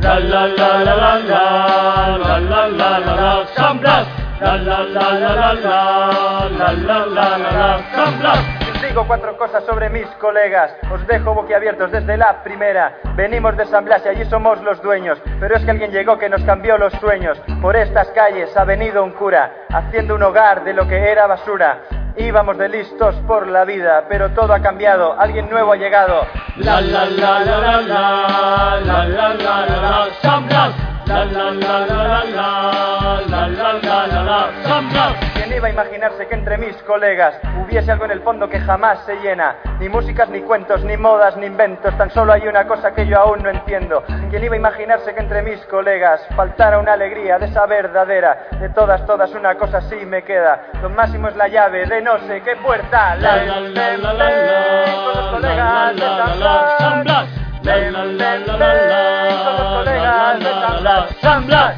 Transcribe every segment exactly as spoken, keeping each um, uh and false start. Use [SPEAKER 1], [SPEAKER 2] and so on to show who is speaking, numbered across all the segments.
[SPEAKER 1] La la la la la la, la la la la la, San Blas. La la la la la la, la la la la la, San Blas.
[SPEAKER 2] Digo cuatro cosas sobre mis colegas, os dejo boquiabiertos desde la primera. Venimos de San Blas y allí somos los dueños, pero es que alguien llegó que nos cambió los sueños. Por estas calles ha venido un cura, haciendo un hogar de lo que era basura. Íbamos de listos por la vida, pero todo ha cambiado, alguien nuevo ha llegado.
[SPEAKER 1] La la la la la la, la la la la la, San Blas. La la la la la la, la la la la la, San Blas.
[SPEAKER 2] ¿Quién iba a imaginarse que entre mis colegas hubiese algo en el fondo que jamás se llena? Ni músicas, ni cuentos, ni modas, ni inventos. Tan solo hay una cosa que yo aún no entiendo. ¿Quién iba a imaginarse que entre mis colegas faltara una alegría de esa verdadera? De todas, todas una cosa sí me queda. Lo máximo es la llave de no sé qué puerta.
[SPEAKER 1] La la la la la la,
[SPEAKER 2] con los colegas de San Blas.
[SPEAKER 1] La la la la la la,
[SPEAKER 2] con los colegas de San Blas.
[SPEAKER 1] San Blas.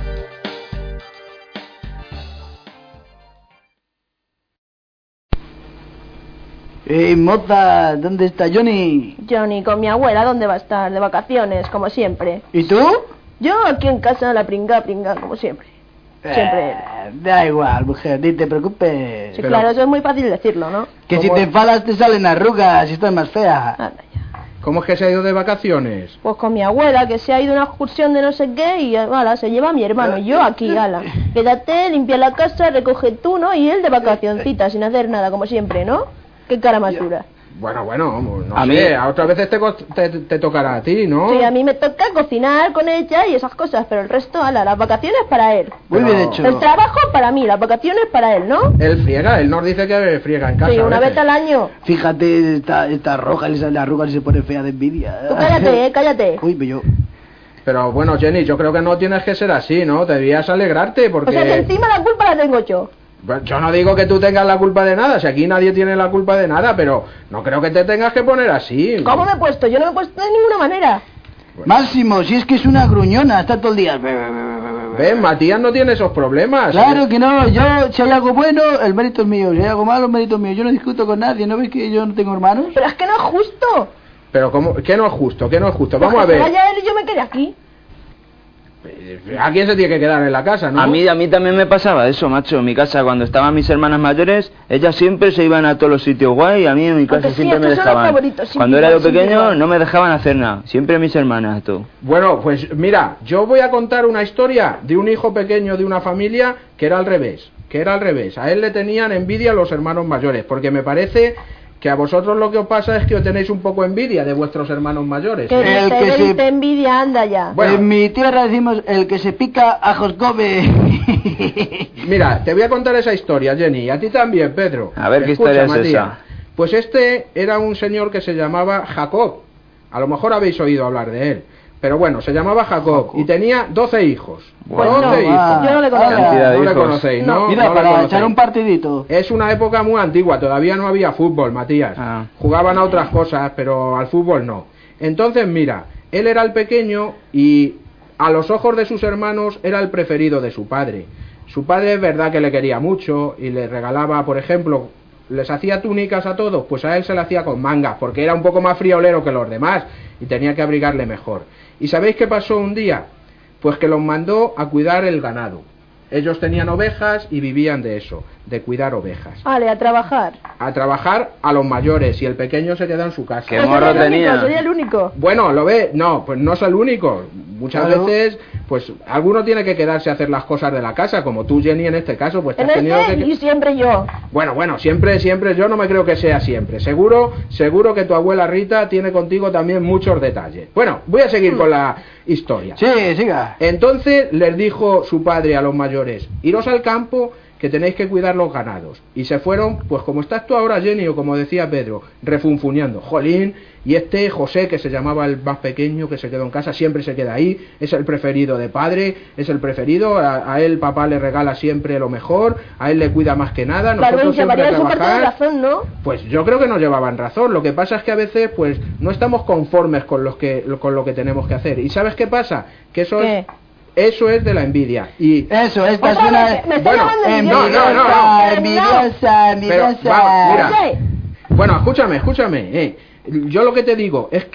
[SPEAKER 3] Eh, moza, ¿dónde está Johnny?
[SPEAKER 4] Johnny, con mi abuela, ¿dónde va a estar? De vacaciones, como siempre.
[SPEAKER 3] ¿Y tú?
[SPEAKER 4] Yo aquí en casa, la pringa, pringa, como siempre. Siempre él.
[SPEAKER 3] Eh, da igual, mujer, ni te preocupes.
[SPEAKER 4] Sí,
[SPEAKER 3] Pero
[SPEAKER 4] claro, eso es muy fácil decirlo, ¿no?
[SPEAKER 3] que si
[SPEAKER 4] Como-
[SPEAKER 3] te enfadas te salen arrugas y estás más fea.
[SPEAKER 4] Anda ya.
[SPEAKER 5] ¿Cómo es que se ha ido de vacaciones?
[SPEAKER 4] Pues con mi abuela, que se ha ido a una excursión de no sé qué y, ala, se lleva a mi hermano. Y yo aquí, ala. Quédate, limpia la casa, recoge tú, ¿no? Y él de vacacioncita, sin hacer nada, como siempre, ¿no? Qué cara más dura.
[SPEAKER 5] Bueno, bueno, no
[SPEAKER 6] A
[SPEAKER 5] sé,
[SPEAKER 6] mí-
[SPEAKER 5] a otras veces te, co- te, te tocará a ti, ¿no?
[SPEAKER 4] Sí, a mí me toca cocinar con ella y esas cosas, pero el resto, ala, las vacaciones para él.
[SPEAKER 3] Muy
[SPEAKER 5] Pero-
[SPEAKER 3] bien hecho.
[SPEAKER 4] El trabajo para mí, las vacaciones para él, ¿no?
[SPEAKER 5] Él friega, él nos dice que friega en casa.
[SPEAKER 4] Sí,
[SPEAKER 5] a
[SPEAKER 4] una
[SPEAKER 5] veces.
[SPEAKER 4] vez al año.
[SPEAKER 3] Fíjate, está, está roja, le salen arrugas y se pone fea de envidia.
[SPEAKER 4] Tú cállate, eh, cállate.
[SPEAKER 3] Uy, pero yo...
[SPEAKER 5] Pero bueno, Jenny, yo creo que no tienes que ser así, ¿no? Debías alegrarte porque...
[SPEAKER 4] O sea, que encima la culpa la tengo yo.
[SPEAKER 5] Bueno, yo no digo que tú tengas la culpa de nada, si aquí nadie tiene la culpa de nada, pero no creo que te tengas que poner así.
[SPEAKER 4] ¿Cómo me he puesto? Yo no me he puesto de ninguna manera.
[SPEAKER 3] Máximo, si es que es una gruñona, está todo el día...
[SPEAKER 5] Ven, Matías no tiene esos problemas.
[SPEAKER 3] Claro que no, yo, si hay algo bueno, el mérito es mío, si hay algo malo, el mérito es mío. Yo no discuto con nadie, ¿no ves que yo no tengo hermanos?
[SPEAKER 4] Pero es que no es justo.
[SPEAKER 5] Pero ¿cómo? ¿Qué no es justo? ¿Qué no es justo? Vamos
[SPEAKER 4] Pues
[SPEAKER 5] a
[SPEAKER 4] que se
[SPEAKER 5] ver.
[SPEAKER 4] vaya él y yo me quedé aquí.
[SPEAKER 5] ¿A quién se tiene que quedar en la casa, no?
[SPEAKER 6] A mí, a mí también me pasaba eso, macho. En mi casa, cuando estaban mis hermanas mayores, ellas siempre se iban a todos los sitios guay y a mí en mi casa
[SPEAKER 4] Aunque sí,
[SPEAKER 6] siempre
[SPEAKER 4] es
[SPEAKER 6] me
[SPEAKER 4] que son los
[SPEAKER 6] dejaban.
[SPEAKER 4] favoritos, siempre
[SPEAKER 6] Cuando era
[SPEAKER 4] igual,
[SPEAKER 6] yo
[SPEAKER 4] siempre
[SPEAKER 6] pequeño
[SPEAKER 4] igual.
[SPEAKER 6] no me dejaban hacer nada. Siempre mis hermanas, tú.
[SPEAKER 5] Bueno, pues mira, yo voy a contar una historia de un hijo pequeño de una familia que era al revés, que era al revés. A él le tenían envidia los hermanos mayores, porque me parece que a vosotros lo que os pasa es que os tenéis un poco envidia de vuestros hermanos mayores.
[SPEAKER 4] Que
[SPEAKER 3] El
[SPEAKER 4] te
[SPEAKER 3] que
[SPEAKER 4] ven
[SPEAKER 3] se-
[SPEAKER 4] y te envidia, anda ya.
[SPEAKER 5] Bueno.
[SPEAKER 3] En mi tierra decimos, el que se pica, ajos come.
[SPEAKER 5] Mira, te voy a contar esa historia, Jenny, y a ti también, Pedro.
[SPEAKER 6] A ver, ¿qué
[SPEAKER 5] Escucha,
[SPEAKER 6] historia es
[SPEAKER 5] Matías.
[SPEAKER 6] esa?
[SPEAKER 5] Pues este era un señor que se llamaba Jacob. A lo mejor habéis oído hablar de él. Pero bueno, se llamaba Jacob, y tenía doce hijos.
[SPEAKER 6] Bueno,
[SPEAKER 5] doce hijos.
[SPEAKER 3] va.
[SPEAKER 4] Yo no le conozco.
[SPEAKER 3] Ala,
[SPEAKER 6] Cantidad de
[SPEAKER 5] No le
[SPEAKER 6] hijos.
[SPEAKER 5] conocéis, ¿no?
[SPEAKER 3] Mira,
[SPEAKER 5] No le
[SPEAKER 3] para
[SPEAKER 5] conocéis.
[SPEAKER 3] echar un partidito.
[SPEAKER 5] Es una época muy antigua, todavía no había fútbol, Matías.
[SPEAKER 6] Ah.
[SPEAKER 5] Jugaban a otras cosas, pero al fútbol no. Entonces, mira, él era el pequeño y a los ojos de sus hermanos era el preferido de su padre. Su padre es verdad que le quería mucho y le regalaba, por ejemplo, les hacía túnicas a todos, pues a él se le hacía con mangas, porque era un poco más friolero que los demás y tenía que abrigarle mejor. ¿Y sabéis qué pasó un día? Pues que los mandó a cuidar el ganado. Ellos tenían ovejas y vivían de eso, de cuidar ovejas.
[SPEAKER 4] Vale, a trabajar.
[SPEAKER 5] A trabajar a los mayores y el pequeño se queda en su casa.
[SPEAKER 6] Qué
[SPEAKER 4] Pues
[SPEAKER 6] morro
[SPEAKER 4] sería el único,
[SPEAKER 6] tenía.
[SPEAKER 4] sería el único.
[SPEAKER 5] Bueno, lo ve, no, pues no es el único. Muchas
[SPEAKER 3] Claro.
[SPEAKER 5] veces, pues alguno tiene que quedarse a hacer las cosas de la casa, como tú, Jenny, en este caso, pues te
[SPEAKER 4] En
[SPEAKER 5] has tenido
[SPEAKER 4] este
[SPEAKER 5] que...
[SPEAKER 4] y siempre yo.
[SPEAKER 5] Bueno, bueno, siempre, siempre, yo no me creo que sea siempre. Seguro, seguro que tu abuela Rita tiene contigo también muchos detalles. Bueno, voy a seguir con la historia.
[SPEAKER 3] Sí, siga.
[SPEAKER 5] Entonces les dijo su padre a los mayores, iros al campo que tenéis que cuidar los ganados. Y se fueron, pues como estás tú ahora, Jenny, o como decía Pedro, refunfuñando. Jolín, y este José, que se llamaba el más pequeño, que se quedó en casa, siempre se queda ahí, es el preferido de padre, es el preferido, a, a él papá le regala siempre lo mejor, a él le cuida más que nada,
[SPEAKER 4] Claro,
[SPEAKER 5] nosotros
[SPEAKER 4] y
[SPEAKER 5] siempre a
[SPEAKER 4] llevaría su parte de
[SPEAKER 5] trabajar.
[SPEAKER 4] razón, ¿no?
[SPEAKER 5] Pues yo creo que nos llevaban razón. Lo que pasa es que a veces pues no estamos conformes con los que con lo que tenemos que hacer. ¿Y sabes qué pasa? Que eso
[SPEAKER 4] ¿Qué?
[SPEAKER 5] es eso es de la envidia. Y
[SPEAKER 3] Eso, esta es
[SPEAKER 4] Otra
[SPEAKER 3] una...
[SPEAKER 4] vez, me está
[SPEAKER 5] bueno,
[SPEAKER 4] llamando
[SPEAKER 5] eh,
[SPEAKER 4] envidioso.
[SPEAKER 5] no, no, no,
[SPEAKER 3] Envidiosa, envidiosa, envidiosa.
[SPEAKER 5] Pero, vamos, mira.
[SPEAKER 4] Oye,
[SPEAKER 5] bueno, escúchame, escúchame, eh. Yo lo que te digo es que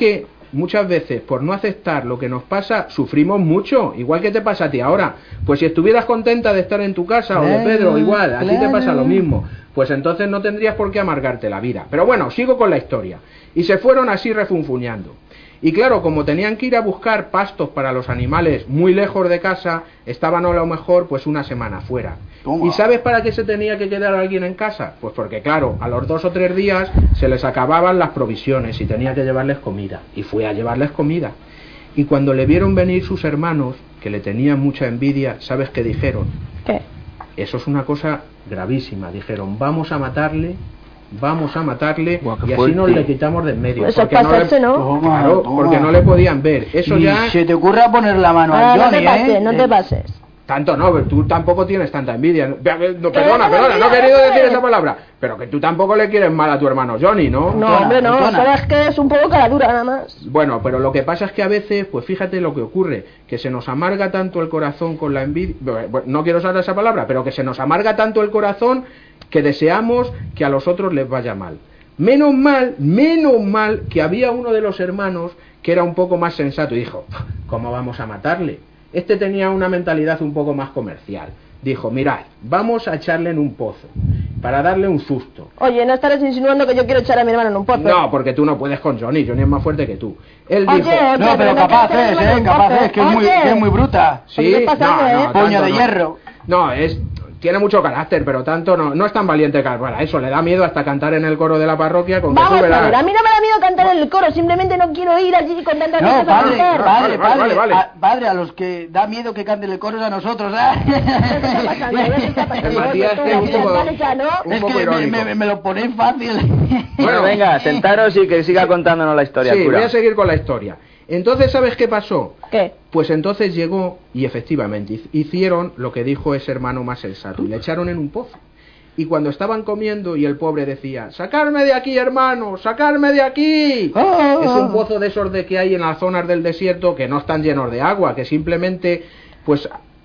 [SPEAKER 5] muchas veces por no aceptar lo que nos pasa, sufrimos mucho, igual que te pasa a ti ahora. Pues si estuvieras contenta de estar en tu casa, claro, o de Pedro, igual, a claro. ti te pasa lo mismo, pues entonces no tendrías por qué amargarte la vida. Pero bueno, sigo con la historia. Y se fueron así refunfuñando. Y claro, como tenían que ir a buscar pastos para los animales muy lejos de casa, estaban a lo mejor pues una semana fuera. ¿Cómo? ¿Y sabes para qué se tenía que quedar alguien en casa? Pues porque claro, a los dos o tres días se les acababan las provisiones y tenía que llevarles comida. Y fue a llevarles comida. Y cuando le vieron venir sus hermanos, que le tenían mucha envidia, ¿sabes qué dijeron?
[SPEAKER 4] ¿Qué?
[SPEAKER 5] Eso es una cosa gravísima. Dijeron, vamos a matarle... vamos a matarle Buah, y así fuerte. Nos le quitamos de en medio.
[SPEAKER 4] Eso
[SPEAKER 5] porque,
[SPEAKER 4] pasarse,
[SPEAKER 5] no le,
[SPEAKER 4] ¿no?
[SPEAKER 5] Claro,
[SPEAKER 3] Toma.
[SPEAKER 5] porque no le podían ver. Eso
[SPEAKER 3] Ni
[SPEAKER 5] ya...
[SPEAKER 3] se te ocurra poner la mano
[SPEAKER 4] ah,
[SPEAKER 3] a Johnny,
[SPEAKER 4] no te pases,
[SPEAKER 3] ¿eh?
[SPEAKER 4] no te pases.
[SPEAKER 5] Tanto no, pero tú tampoco tienes tanta envidia. No, perdona, perdona, no he querido decir esa palabra. Pero que tú tampoco le quieres mal a tu hermano Johnny, ¿no?
[SPEAKER 4] No, hombre, no. Sabes que es un poco caradura nada más.
[SPEAKER 5] Bueno, pero lo que pasa es que a veces, pues fíjate lo que ocurre, que se nos amarga tanto el corazón con la envidia... No quiero usar esa palabra, pero que se nos amarga tanto el corazón que deseamos que a los otros les vaya mal. Menos mal, menos mal que había uno de los hermanos que era un poco más sensato y dijo, ¿cómo vamos a matarle? Este tenía una mentalidad un poco más comercial. Dijo, mirad, vamos a echarle en un pozo para darle un susto.
[SPEAKER 4] Oye, no estarás insinuando que yo quiero echar a mi hermano en un pozo.
[SPEAKER 5] No, porque tú no puedes con Johnny, Johnny es más fuerte que tú. Él
[SPEAKER 4] oye,
[SPEAKER 5] dijo,
[SPEAKER 4] oye,
[SPEAKER 3] no, pero capaz es, eh, capaz es, que es, muy, que es muy bruta.
[SPEAKER 5] Sí,
[SPEAKER 4] ¿Qué pasa,
[SPEAKER 5] no,
[SPEAKER 4] eh?
[SPEAKER 5] no,
[SPEAKER 3] Puño de
[SPEAKER 5] no.
[SPEAKER 3] hierro.
[SPEAKER 5] No, es... tiene mucho carácter, pero tanto no, no es tan valiente que para eso, le da miedo hasta cantar en el coro de la parroquia con que
[SPEAKER 4] Vamos
[SPEAKER 5] tú verás.
[SPEAKER 4] a ver, a mí no me da miedo cantar en el coro, simplemente no quiero ir allí con tanta gente
[SPEAKER 3] No, padre,
[SPEAKER 4] para
[SPEAKER 3] padre,
[SPEAKER 5] Vale,
[SPEAKER 3] padre,
[SPEAKER 5] vale, vale.
[SPEAKER 3] A, padre, a los que da miedo que canten el coro es a nosotros,
[SPEAKER 4] ¿Qué está pasando? ¿Qué está pasando?
[SPEAKER 5] El Matías
[SPEAKER 4] Tú,
[SPEAKER 5] este es un
[SPEAKER 4] tú,
[SPEAKER 5] poco-
[SPEAKER 4] vale ya, ¿no?
[SPEAKER 5] un
[SPEAKER 3] Es
[SPEAKER 5] poco
[SPEAKER 3] que me,
[SPEAKER 5] irónico.
[SPEAKER 3] me, me lo ponéis fácil.
[SPEAKER 6] Bueno, venga, sentaros y que siga contándonos la historia,
[SPEAKER 5] Sí,
[SPEAKER 6] cura.
[SPEAKER 5] voy a seguir con la historia. Entonces, ¿sabes qué pasó?
[SPEAKER 4] ¿Qué?
[SPEAKER 5] Pues entonces llegó y efectivamente hic- hicieron lo que dijo ese hermano más sensato y le echaron en un pozo. Y cuando estaban comiendo y el pobre decía, ¡sacarme de aquí, hermano! ¡Sacarme de aquí!
[SPEAKER 3] Ah.
[SPEAKER 5] Es un pozo de esos de que hay en las zonas del desierto que no están llenos de agua, que simplemente pues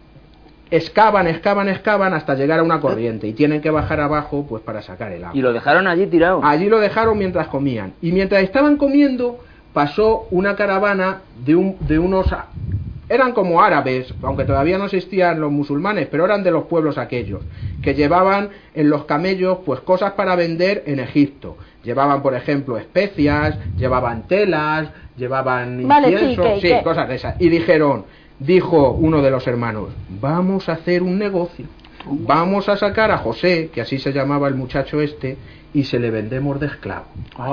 [SPEAKER 5] excavan, excavan, excavan hasta llegar a una corriente y tienen que bajar abajo pues para sacar el agua.
[SPEAKER 6] Y lo dejaron allí tirado.
[SPEAKER 5] Allí lo dejaron mientras comían. Y mientras estaban comiendo, pasó una caravana de, un, de unos... Eran como árabes, aunque todavía no existían los musulmanes, pero eran de los pueblos aquellos, que llevaban en los camellos pues cosas para vender en Egipto. Llevaban, por ejemplo, especias, llevaban telas, llevaban
[SPEAKER 4] Vale,
[SPEAKER 5] incienso,
[SPEAKER 4] sí, ¿qué-
[SPEAKER 5] sí,
[SPEAKER 4] qué?
[SPEAKER 5] cosas de esas. Y dijeron, dijo uno de los hermanos, vamos a hacer un negocio. Vamos a sacar a José, que así se llamaba el muchacho este, y se le vendemos de esclavo.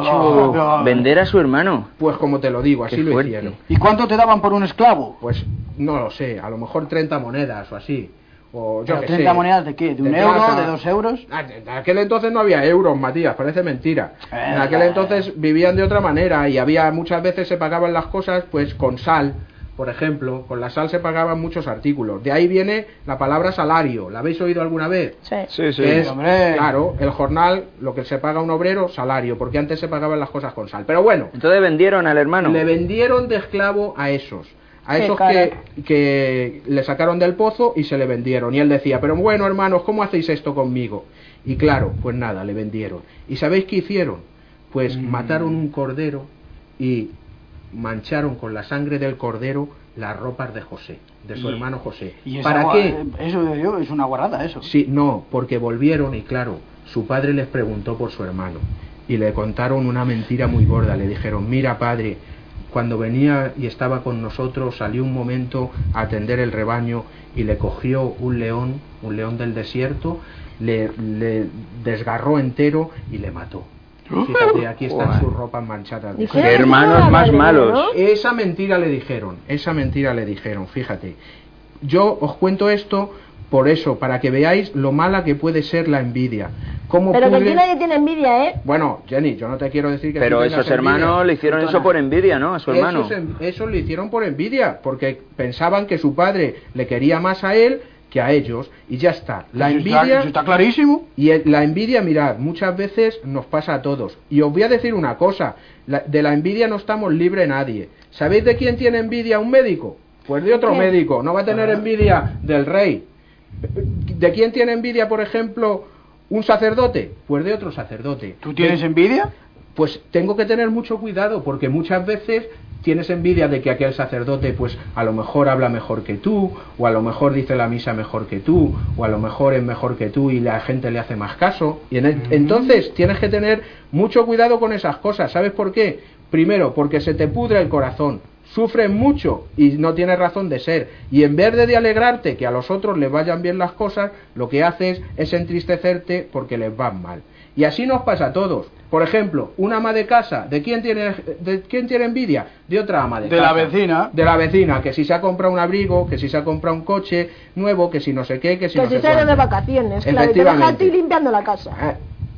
[SPEAKER 3] Oh,
[SPEAKER 6] Vender a su hermano.
[SPEAKER 5] Pues como te lo digo, así
[SPEAKER 6] Qué
[SPEAKER 5] lo
[SPEAKER 6] fuerte.
[SPEAKER 5] hicieron.
[SPEAKER 3] ¿Y cuánto te daban por un esclavo?
[SPEAKER 5] Pues no lo sé, a lo mejor treinta monedas o así. O yo
[SPEAKER 3] ¿Pero
[SPEAKER 5] qué
[SPEAKER 3] treinta
[SPEAKER 5] sé.
[SPEAKER 3] monedas de qué? ¿De un
[SPEAKER 5] De
[SPEAKER 3] euro?
[SPEAKER 5] plata.
[SPEAKER 3] ¿De dos euros?
[SPEAKER 5] Ah, En aquel entonces no había euros, Matías, parece mentira.
[SPEAKER 3] Eh,
[SPEAKER 5] En aquel
[SPEAKER 3] eh.
[SPEAKER 5] entonces vivían de otra manera y había muchas veces se pagaban las cosas pues con sal, por ejemplo, con la sal se pagaban muchos artículos. De ahí viene la palabra salario. ¿La habéis oído alguna vez?
[SPEAKER 4] Sí.
[SPEAKER 6] Sí, sí.
[SPEAKER 5] Que es,
[SPEAKER 3] hombre.
[SPEAKER 5] claro, el jornal, lo que se paga a un obrero, salario, porque antes se pagaban las cosas con sal. Pero bueno,
[SPEAKER 6] Entonces vendieron al hermano.
[SPEAKER 5] le vendieron de esclavo a esos. A
[SPEAKER 4] Qué
[SPEAKER 5] esos
[SPEAKER 4] cara.
[SPEAKER 5] que, que le sacaron del pozo y se le vendieron. Y él decía, pero bueno, hermanos, ¿cómo hacéis esto conmigo? Y claro, pues nada, le vendieron. ¿Y sabéis qué hicieron? Pues
[SPEAKER 3] Mm.
[SPEAKER 5] mataron un cordero y mancharon con la sangre del cordero las ropas de José, de su
[SPEAKER 3] Y-
[SPEAKER 5] hermano José.
[SPEAKER 3] ¿Y esa
[SPEAKER 5] ¿Para
[SPEAKER 3] gua-
[SPEAKER 5] qué?
[SPEAKER 3] Eso yo, es una guarrada, eso.
[SPEAKER 5] Sí, no, porque volvieron y claro, su padre les preguntó por su hermano y le contaron una mentira muy gorda. Le dijeron, mira padre, cuando venía y estaba con nosotros salió un momento a atender el rebaño y le cogió un león, un león del desierto, le, le desgarró entero y le mató. Fíjate, aquí están
[SPEAKER 6] Joder.
[SPEAKER 5] sus ropas manchadas de
[SPEAKER 4] Dijeron
[SPEAKER 5] sangre.
[SPEAKER 6] Qué hermanos
[SPEAKER 4] que era
[SPEAKER 6] más
[SPEAKER 4] madre,
[SPEAKER 6] malos.
[SPEAKER 4] ¿no?
[SPEAKER 5] Esa mentira le dijeron, esa mentira le dijeron, fíjate. Yo os cuento esto por eso, para que veáis lo mala que puede ser la envidia. Cómo
[SPEAKER 4] Pero que
[SPEAKER 5] pudre-
[SPEAKER 4] aquí nadie tiene envidia, ¿eh?
[SPEAKER 5] Bueno, Jenny, yo no te quiero decir que
[SPEAKER 6] Pero
[SPEAKER 5] tú tengas
[SPEAKER 6] esos hermanos
[SPEAKER 5] envidia.
[SPEAKER 6] le hicieron eso
[SPEAKER 5] Perdona.
[SPEAKER 6] por envidia, ¿no? A su hermano.
[SPEAKER 5] Esos, en- esos le hicieron por envidia, porque pensaban que su padre le quería más a él que a ellos, y ya está. La
[SPEAKER 3] Eso está-
[SPEAKER 5] envidia...
[SPEAKER 3] eso está clarísimo.
[SPEAKER 5] Y el- la envidia, mirad, muchas veces nos pasa a todos. Y os voy a decir una cosa, la- de la envidia no estamos libre nadie. ¿Sabéis de quién tiene envidia un médico? Pues de otro
[SPEAKER 4] ¿Qué?
[SPEAKER 5] médico. No va a tener envidia del rey. ¿De quién tiene envidia, por ejemplo, un sacerdote? Pues de otro sacerdote.
[SPEAKER 3] ¿Tú tienes
[SPEAKER 5] De-
[SPEAKER 3] envidia?
[SPEAKER 5] Pues tengo que tener mucho cuidado, porque muchas veces tienes envidia de que aquel sacerdote pues a lo mejor habla mejor que tú, o a lo mejor dice la misa mejor que tú, o a lo mejor es mejor que tú y la gente le hace más caso. Y en el, entonces tienes que tener mucho cuidado con esas cosas. ¿Sabes por qué? Primero, porque se te pudre el corazón, sufres mucho y no tienes razón de ser, y en vez de, de alegrarte que a los otros les vayan bien las cosas, lo que haces es entristecerte porque les van mal. Y así nos pasa a todos. Por ejemplo, una ama de casa, ¿de quién tiene, de quién tiene envidia? De otra ama de,
[SPEAKER 3] de
[SPEAKER 5] casa.
[SPEAKER 3] De la vecina.
[SPEAKER 5] De la vecina, que si se ha comprado un abrigo, que si se ha comprado un coche nuevo, que si no sé qué, que si
[SPEAKER 4] que
[SPEAKER 5] no
[SPEAKER 4] si
[SPEAKER 5] sé
[SPEAKER 4] se ha ido
[SPEAKER 5] cuánto.
[SPEAKER 4] de vacaciones, claro, y te deja a ti limpiando la casa.
[SPEAKER 5] Eh,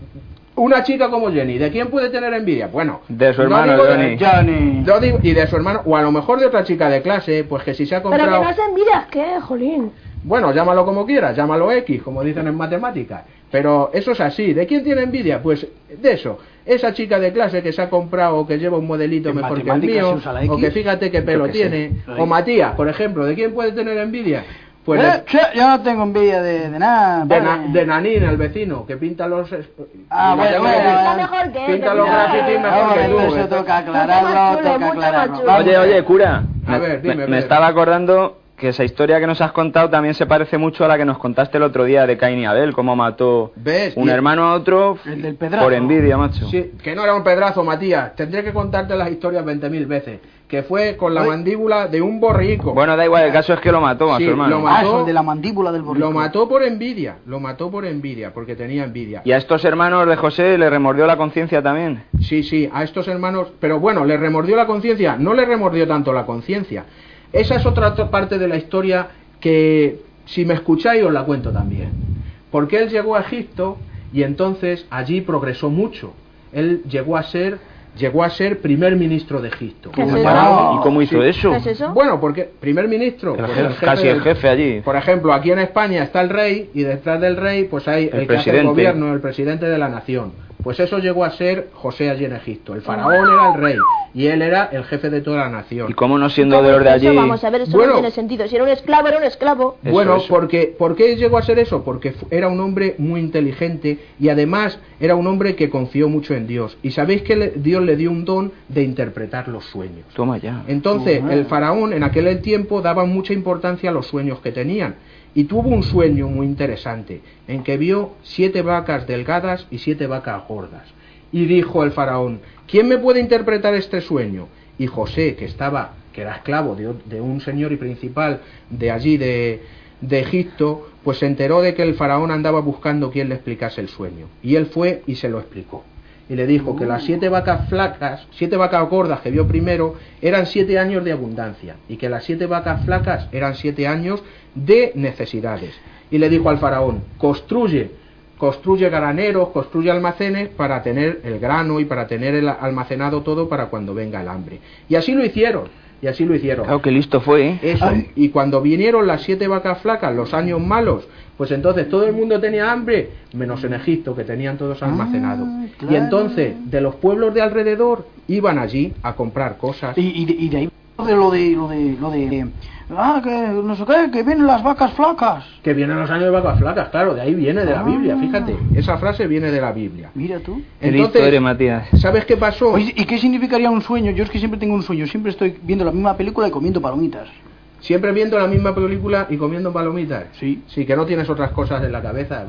[SPEAKER 5] Una chica como Jenny, ¿de quién puede tener envidia? Bueno,
[SPEAKER 6] de su
[SPEAKER 5] no
[SPEAKER 6] hermano,
[SPEAKER 5] digo
[SPEAKER 6] Johnny.
[SPEAKER 5] de, Johnny. Yo digo, y de su hermano, o a lo mejor de otra chica de clase, pues que si se ha comprado...
[SPEAKER 4] Pero que no se envidias, ¿qué, jolín?
[SPEAKER 5] Bueno, llámalo como quieras, llámalo X, como dicen en matemáticas. Pero eso es así. ¿De quién tiene envidia? Pues de eso. Esa chica de clase que se ha comprado o que lleva un modelito
[SPEAKER 3] en
[SPEAKER 5] mejor que el mío, o que fíjate qué pelo tiene. Sé. O Matías, por ejemplo, ¿de quién puede tener envidia? Pues
[SPEAKER 3] eh,
[SPEAKER 5] de,
[SPEAKER 3] che, yo no tengo envidia de, de nada.
[SPEAKER 5] De, na, de Nanín, el vecino, que pinta los...
[SPEAKER 3] Ah, bueno, bueno,
[SPEAKER 4] bueno, mejor que
[SPEAKER 5] pinta los grafitis mejor que tú.
[SPEAKER 3] Eso toca aclararlo, toca aclararlo.
[SPEAKER 6] Oye, oye, cura,
[SPEAKER 5] a ver, dime,
[SPEAKER 6] me, me estaba acordando que esa historia que nos has contado también se parece mucho a la que nos contaste el otro día de Caín y Abel, cómo mató
[SPEAKER 5] ¿Ves?
[SPEAKER 6] un hermano a otro
[SPEAKER 3] el del pedrazo.
[SPEAKER 6] Por envidia, macho.
[SPEAKER 5] Sí, que no era un pedrazo, Matías. Tendré que contarte las historias veinte mil veces. Que fue con la mandíbula de un borrico.
[SPEAKER 6] Bueno, da igual, el caso es que lo mató a
[SPEAKER 5] sí,
[SPEAKER 6] su hermano.
[SPEAKER 5] Lo mató,
[SPEAKER 3] ah, eso, el de la mandíbula del borrico.
[SPEAKER 5] Lo mató por envidia, lo mató por envidia, porque tenía envidia.
[SPEAKER 6] ¿Y a estos hermanos de José le remordió la conciencia también?
[SPEAKER 5] Sí, sí, a estos hermanos... Pero bueno, ¿le remordió la conciencia? No le remordió tanto la conciencia. Esa es otra parte de la historia que, si me escucháis, os la cuento también. Porque él llegó a Egipto y entonces allí progresó mucho. Él llegó a ser... Llegó a ser primer ministro de Egipto.
[SPEAKER 4] ¿Qué es
[SPEAKER 5] el
[SPEAKER 4] eso?
[SPEAKER 5] faraón.
[SPEAKER 6] ¿Y cómo hizo
[SPEAKER 5] sí.
[SPEAKER 6] eso?
[SPEAKER 4] ¿Qué es eso?
[SPEAKER 5] Bueno, porque primer ministro,
[SPEAKER 6] el
[SPEAKER 5] pues
[SPEAKER 6] jefe,
[SPEAKER 5] el jefe
[SPEAKER 6] casi
[SPEAKER 5] del,
[SPEAKER 6] el jefe allí.
[SPEAKER 5] Por ejemplo, aquí en España está el rey y detrás del rey pues hay el, el que hace el gobierno, el presidente de la nación. Pues eso llegó a ser José allí en Egipto. El faraón era el rey y él era el jefe de toda la nación.
[SPEAKER 6] ¿Y cómo no siendo de los de allí?
[SPEAKER 4] Eso, vamos a ver, eso
[SPEAKER 5] bueno,
[SPEAKER 4] no tiene sentido. Si era un esclavo, era un esclavo.
[SPEAKER 5] Eso, bueno,
[SPEAKER 6] eso.
[SPEAKER 5] porque ¿por qué llegó a ser eso? Porque era un hombre muy inteligente y además era un hombre que confió mucho en Dios. Y sabéis que le, Dios le dio un don de interpretar los sueños.
[SPEAKER 6] Toma ya.
[SPEAKER 5] Entonces, el faraón en aquel tiempo daba mucha importancia a los sueños que tenían. Y tuvo un sueño muy interesante, en que vio siete vacas delgadas y siete vacas gordas. Y dijo el faraón, ¿quién me puede interpretar este sueño? Y José, que estaba, que era esclavo de, de un señor y principal de allí de, de Egipto, pues se enteró de que el faraón andaba buscando quien le explicase el sueño. Y él fue y se lo explicó. Y le dijo que las siete vacas flacas, siete vacas gordas que vio primero, eran siete años de abundancia, y que las siete vacas flacas eran siete años de necesidades. Y le dijo al faraón, construye, construye graneros, construye almacenes para tener el grano y para tener el almacenado todo para cuando venga el hambre. Y así lo hicieron. Y así lo hicieron.
[SPEAKER 6] Claro, que listo fue, ¿eh?
[SPEAKER 5] Eso. Ay. Y cuando vinieron las siete vacas flacas, los años malos, pues entonces todo el mundo tenía hambre, menos en Egipto, que tenían todos almacenado. Ah, claro. Y entonces, de los pueblos de alrededor, iban allí a comprar cosas.
[SPEAKER 3] Y, y, de, y de ahí de lo de lo de lo de ah, que no sé qué, que vienen las vacas flacas.
[SPEAKER 5] Que vienen los años de vacas flacas, claro, de ahí viene de la ah. Biblia, fíjate. Esa frase viene de la Biblia.
[SPEAKER 3] Mira tú.
[SPEAKER 5] Entonces,
[SPEAKER 6] eres, Matías.
[SPEAKER 5] ¿Sabes qué pasó?
[SPEAKER 3] Oye, ¿y qué significaría un sueño? Yo es que siempre tengo un sueño, siempre estoy viendo la misma película y comiendo palomitas.
[SPEAKER 5] ¿Siempre viendo la misma película y comiendo palomitas?
[SPEAKER 3] Sí.
[SPEAKER 5] Sí, que no tienes otras cosas en la cabeza.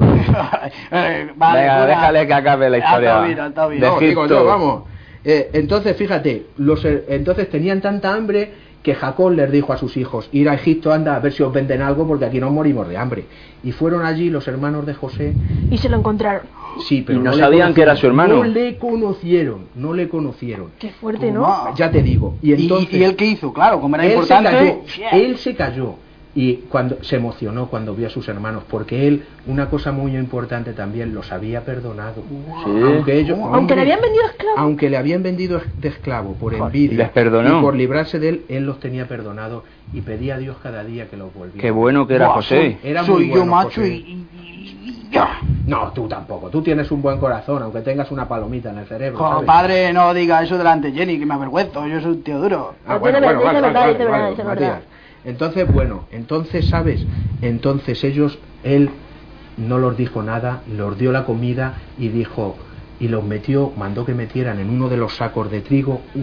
[SPEAKER 3] eh, vale,
[SPEAKER 6] Venga,
[SPEAKER 3] fuera.
[SPEAKER 6] Déjale que acabe la historia.
[SPEAKER 3] Está bien, está bien.
[SPEAKER 6] De
[SPEAKER 5] no,
[SPEAKER 6] Egipto.
[SPEAKER 5] digo yo, vamos. Eh, entonces, fíjate, los, entonces tenían tanta hambre que Jacob les dijo a sus hijos, ir a Egipto, anda, a ver si os venden algo, porque aquí nos morimos de hambre. Y fueron allí los hermanos de José.
[SPEAKER 4] Y se lo encontraron.
[SPEAKER 5] Sí, pero
[SPEAKER 6] y no,
[SPEAKER 5] no
[SPEAKER 6] sabían que era su hermano.
[SPEAKER 5] No le conocieron, no le conocieron.
[SPEAKER 4] Qué fuerte, ¿no?
[SPEAKER 5] Ya te digo. Y entonces,
[SPEAKER 3] ¿Y, y él qué hizo? Claro, como era
[SPEAKER 5] él
[SPEAKER 3] importante.
[SPEAKER 5] Se cayó, él se cayó. Y cuando se emocionó cuando vio a sus hermanos, porque él, una cosa muy importante también, los había perdonado.
[SPEAKER 6] Sí.
[SPEAKER 5] Aunque ellos,
[SPEAKER 4] aunque
[SPEAKER 5] hombre,
[SPEAKER 4] le habían vendido esclavo.
[SPEAKER 5] Aunque le habían vendido de esclavo por envidia.
[SPEAKER 6] Les perdonó.
[SPEAKER 5] Y por librarse de él, él los tenía perdonados y pedía a Dios cada día que los volviera.
[SPEAKER 6] Qué bueno que era
[SPEAKER 3] Buah,
[SPEAKER 6] José.
[SPEAKER 3] Soy,
[SPEAKER 5] Era
[SPEAKER 3] soy
[SPEAKER 5] muy
[SPEAKER 3] yo
[SPEAKER 5] bueno,
[SPEAKER 3] macho
[SPEAKER 5] José.
[SPEAKER 3] y, y, y ya.
[SPEAKER 5] No, tú tampoco. Tú tienes un buen corazón, aunque tengas una palomita en el cerebro.
[SPEAKER 3] Jo,
[SPEAKER 5] ¿sabes?
[SPEAKER 3] padre, no diga eso delante de Jenny, que me avergüenzo. Yo soy un tío duro.
[SPEAKER 5] Ah,
[SPEAKER 4] No,
[SPEAKER 5] bueno,
[SPEAKER 4] dice
[SPEAKER 5] bueno,
[SPEAKER 4] verdad,
[SPEAKER 5] vale,
[SPEAKER 4] dice
[SPEAKER 5] vale,
[SPEAKER 4] verdad,
[SPEAKER 5] vale,
[SPEAKER 4] dice verdad,
[SPEAKER 5] vale,
[SPEAKER 4] dice
[SPEAKER 5] Matías.
[SPEAKER 4] verdad.
[SPEAKER 5] Entonces, bueno, entonces, ¿sabes? Entonces ellos, él no los dijo nada, los dio la comida y dijo, y los metió, mandó que metieran en uno de los sacos de trigo una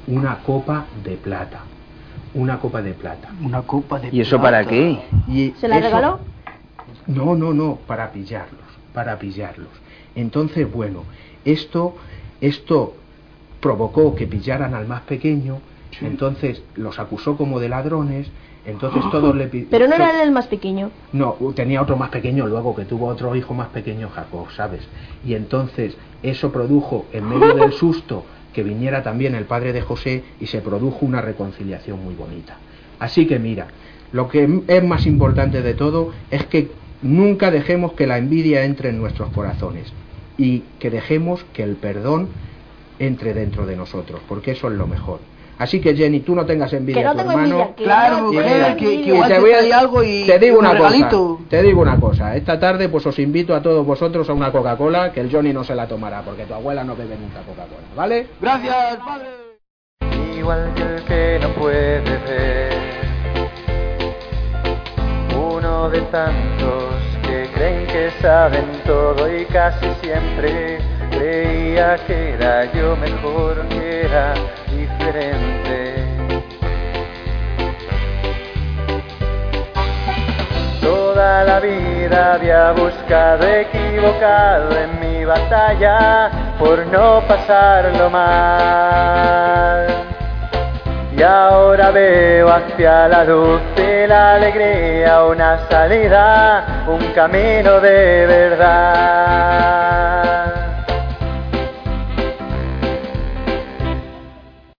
[SPEAKER 5] una copa de plata. Una copa de plata.
[SPEAKER 3] Una copa de
[SPEAKER 6] ¿Y eso
[SPEAKER 3] plata.
[SPEAKER 6] para qué?
[SPEAKER 5] Y
[SPEAKER 4] ¿Se la
[SPEAKER 5] eso-
[SPEAKER 4] regaló?
[SPEAKER 5] No, no, no, para pillarlos, para pillarlos. Entonces, bueno, esto, esto provocó que pillaran al más pequeño,
[SPEAKER 3] Sí.
[SPEAKER 5] entonces los acusó como de ladrones, entonces todos le pi-
[SPEAKER 4] Pero no
[SPEAKER 5] to-
[SPEAKER 4] era él el más pequeño.
[SPEAKER 5] No, tenía otro más pequeño luego, que tuvo otro hijo más pequeño, Jacob, ¿sabes? Y entonces eso produjo, en medio del susto, que viniera también el padre de José y se produjo una reconciliación muy bonita. Así que mira, lo que es más importante de todo es que nunca dejemos que la envidia entre en nuestros corazones y que dejemos que el perdón entre dentro de nosotros, porque eso es lo mejor. Así que Jenny, tú no tengas envidia
[SPEAKER 4] Que no
[SPEAKER 5] a tu
[SPEAKER 4] tengo
[SPEAKER 5] hermano.
[SPEAKER 4] envidia, que
[SPEAKER 3] Claro,
[SPEAKER 4] no
[SPEAKER 3] mujer,
[SPEAKER 4] tengo
[SPEAKER 3] que- que
[SPEAKER 4] envidia.
[SPEAKER 3] igual
[SPEAKER 5] te
[SPEAKER 3] te
[SPEAKER 5] voy a-
[SPEAKER 3] trae algo y
[SPEAKER 5] te digo
[SPEAKER 3] un
[SPEAKER 5] una
[SPEAKER 3] regalito.
[SPEAKER 5] cosa, te digo una cosa, esta tarde pues os invito a todos vosotros a una Coca-Cola, que el Johnny no se la tomará, porque tu abuela no bebe nunca Coca-Cola, ¿vale?
[SPEAKER 3] Gracias, padre.
[SPEAKER 2] Igual que el que no puede ver, uno de tantos que creen que saben todo y casi siempre creía que era yo mejor, que era diferente. Toda la vida había buscado equivocado en mi batalla por no pasarlo mal. Y ahora veo hacia la luz de la alegría una salida, un camino de verdad.